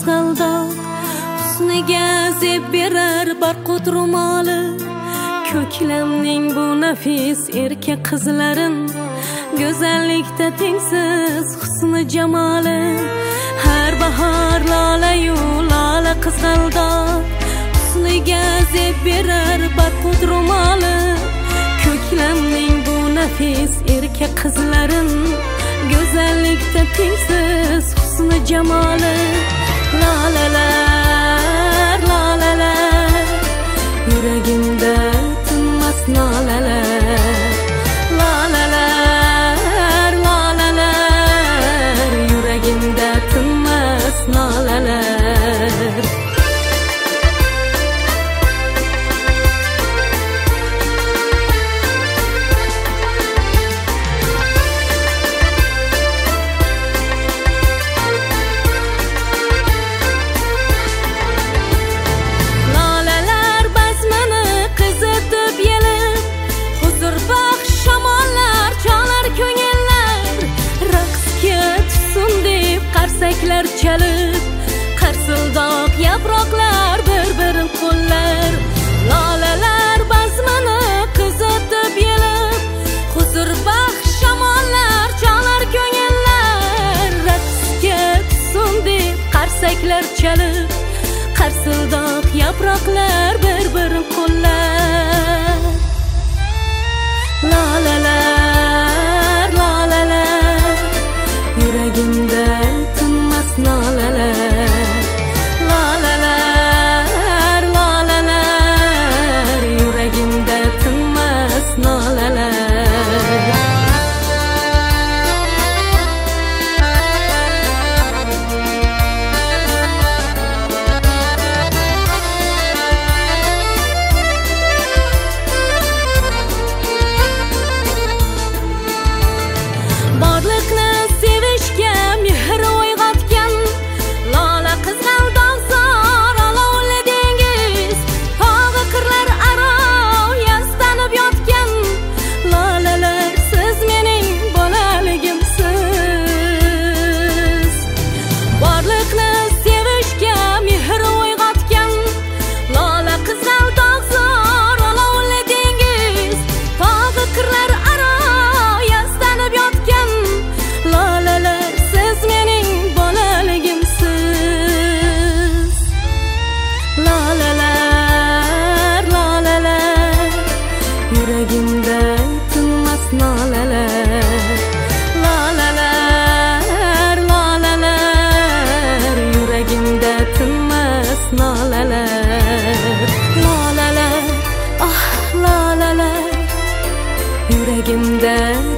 qizg'aldoq husniga zeb berar barqut ro'moli. Ko'klamning bu nafis erkak qizlarin go'zallikda tengsiz husni jamoli. Har bahor lola-yu lola qizg'aldoq husniga zeb berar barqut ro'moli. Ko'klamning bu nafis erkak qizlarin go'zallikda tengsiz husni jamoli. Lolalar lolalar yuragimda tinmas nolalar. Lolalar lolalar yuragimda tinmas nolalar. Qarsaklar chalib, qarsildoq yaproqlar bir-birin qo'llar. Lolalar bazmini qizitib yelib, huzur baxsh shamollar chalar ko'ngillar. Raqsga tushsin deb qarsaklar chalib, qarsildoq yaproqlar bir-birin qo'llar. Lolalar lolalar yuragimda nolalar. Lolalar lolalar yuragimda tinmas nolalar. Borliqni sevishga mehr uyg'otgan lola qizg'aldoq zor olovli dengiz. Tog'i qirlar aro yastanib yotgan lolalar, siz mening bolaligimsiz. Borliqni sevishga mehr uyg'otgan lola qizg'aldoq zor olovli dengiz. Tog'i qirlar aro yastanib yotgan lolalar, siz mening bolaligimsiz. Lolalar lolalar yuragimda tinmas nolalar. Lolalar lolalar yuragimda tinmas nolalar. Lolalar ah lolalar yuragimda